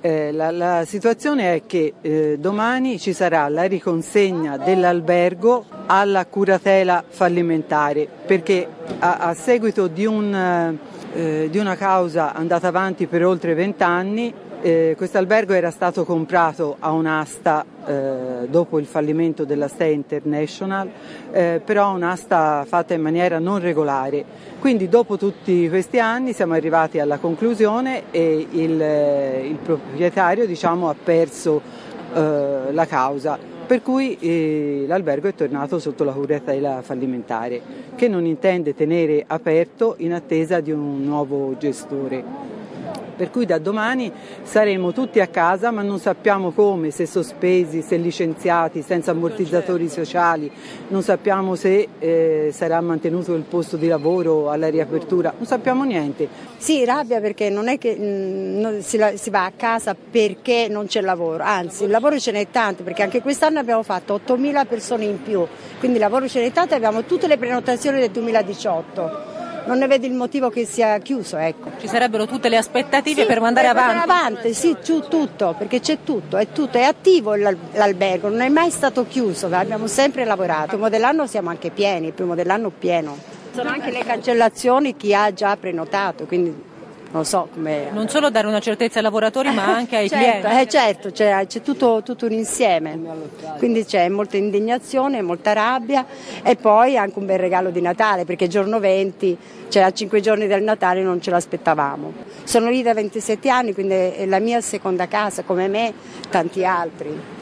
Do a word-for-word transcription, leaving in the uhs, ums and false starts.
Eh, la, la situazione è che eh, domani ci sarà la riconsegna dell'albergo alla curatela fallimentare, perché a, a seguito di, un, eh, di una causa andata avanti per oltre vent'anni, eh, questo albergo era stato comprato a un'asta eh, dopo il fallimento della Stay International, eh, però un'asta fatta in maniera non regolare. Quindi dopo tutti questi anni siamo arrivati alla conclusione e il, il proprietario, diciamo, ha perso eh, la causa, per cui eh, l'albergo è tornato sotto la curatela fallimentare, che non intende tenere aperto in attesa di un nuovo gestore. Per cui da domani saremo tutti a casa, ma non sappiamo come, se sospesi, se licenziati, senza ammortizzatori sociali, non sappiamo se eh, sarà mantenuto il posto di lavoro alla riapertura, non sappiamo niente. Sì, rabbia perché non è che mh, si, si va a casa perché non c'è lavoro, anzi il lavoro ce n'è tanto, perché anche quest'anno abbiamo fatto ottomila persone in più, quindi il lavoro ce n'è tanto e abbiamo tutte le prenotazioni del duemiladiciotto. Non ne vedi il motivo che sia chiuso, ecco. Ci sarebbero tutte le aspettative sì, per mandare per avanti? Per avanti, sì, tutto, perché c'è tutto, è tutto, è attivo l'albergo, non è mai stato chiuso, abbiamo sempre lavorato. Il primo dell'anno siamo anche pieni, il primo dell'anno pieno. Sono anche le cancellazioni, chi ha già prenotato, quindi non so come. Non solo dare una certezza ai lavoratori ma anche ai certo, clienti. Eh, certo, c'è, c'è tutto, tutto un insieme, quindi c'è molta indignazione, molta rabbia e poi anche un bel regalo di Natale, perché giorno venti, cioè a cinque giorni del Natale non ce l'aspettavamo. Sono lì da ventisette anni, quindi è la mia seconda casa, come me tanti altri.